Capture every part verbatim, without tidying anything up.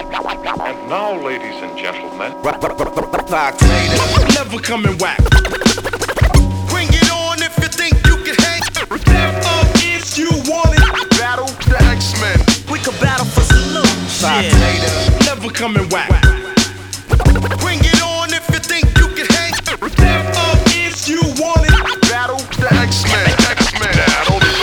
And now, ladies and gentlemen, never coming whack. Bring it on if you think you can hang. Step up if you want it. Battle the X-Men. We could battle for salute. Yeah. Never coming whack. Bring it on if you think you can hang. Step up if you want it. Battle the X-Men. X-Men. Battle the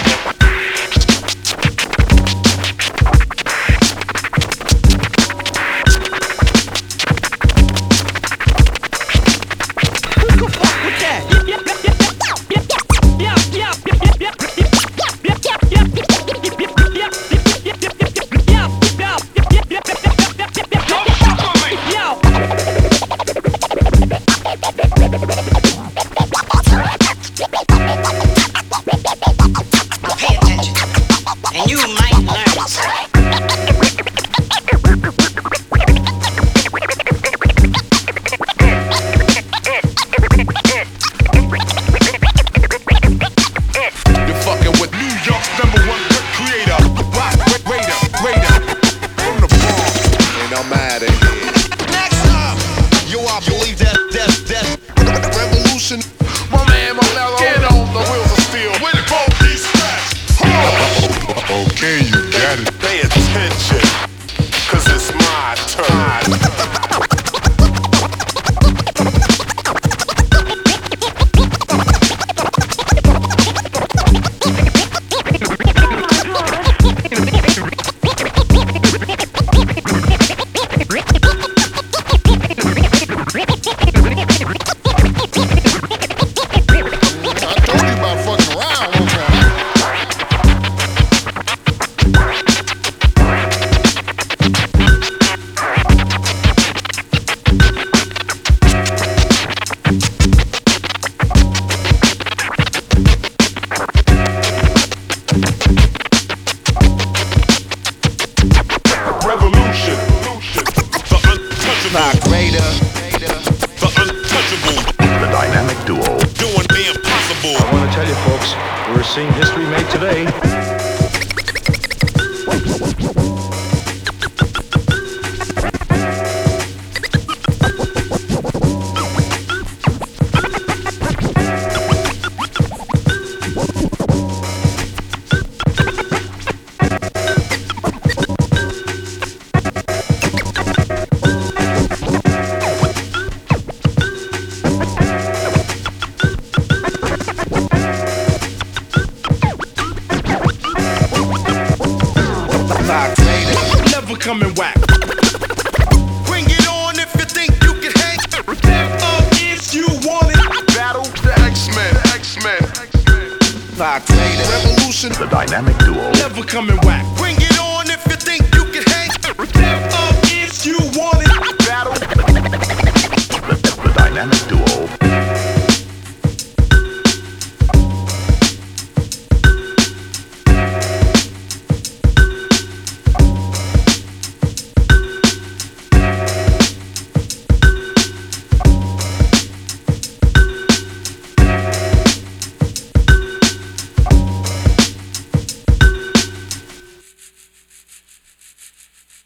coming whack. Bring it on if you think you can hang. Step up if you want it. Battle the X-Men. X-Men. Revolution. the dynamic duo. Never coming whack. Bring it on if you think you can hang. Step up if you want it. Battle the, the, the dynamic duo.